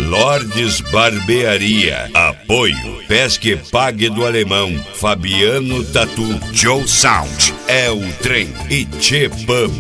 Lordes Barbearia. Apoio Pesque e Pague do Alemão, Fabiano Tatu. Joe Sound é o trem e Tchê Pub.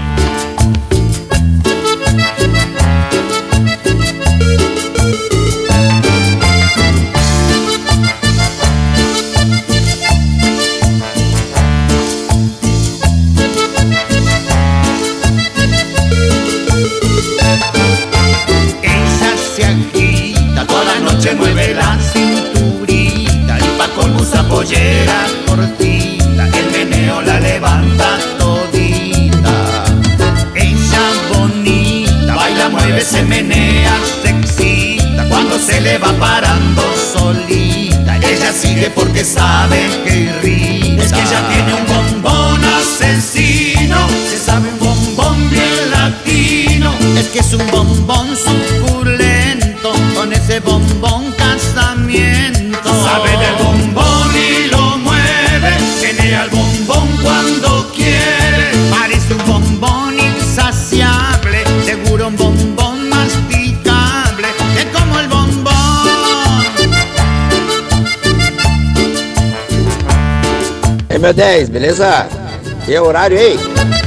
Mueve la cinturita y pa' colmo usa pollera cortita, el meneo la levanta todita. Ella bonita, baila, mueve, se menea, se excita, cuando se le va parando solita, ella sigue porque sabe que irrita. Es que ella tiene un bombón asesino, se sabe un bombón bien latino, es que es un bombón suculento, con ese bombón casamiento. Sabe del bombón y lo mueve, tiene al bombón cuando quiere. Parece un bombón insaciable, seguro un bombón masticable, es como el bombón. Ei, meu 10, beleza? E o horário aí?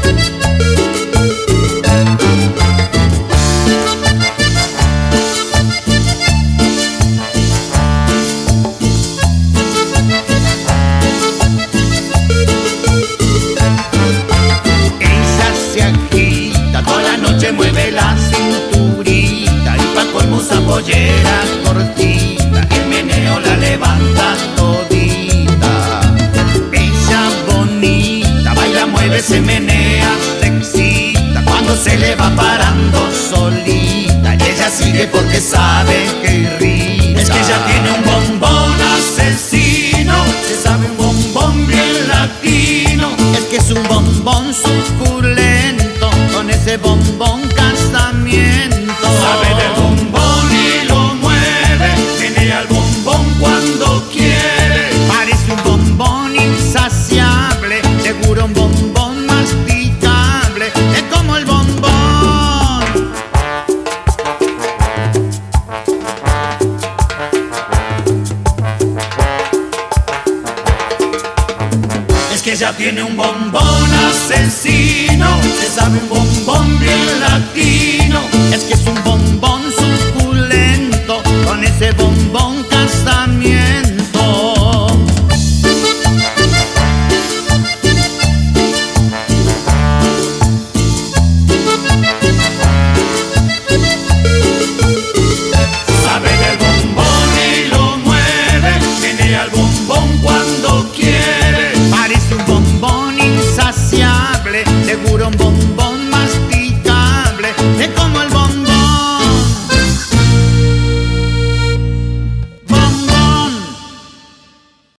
Mueve la cinturita y pa' colmo usa pollera cortita, el meneo la levanta todita. Ella bonita, baila, mueve, se menea, se excita, cuando se le va parando solita, y ella sigue porque sabe que irrita. Es que ella tiene un bombón asesino, se sabe un bombón bien latino, es que es un bombón suculento, con ese bombón casamiento. Sabe del bombón y lo mueve, tiene al bombón cuando quiere. Parece un bombón insaciable, seguro un bombón masticable, es como el bombón. Es que ella tiene un bombón asesino, se sabe un bombón bien latino,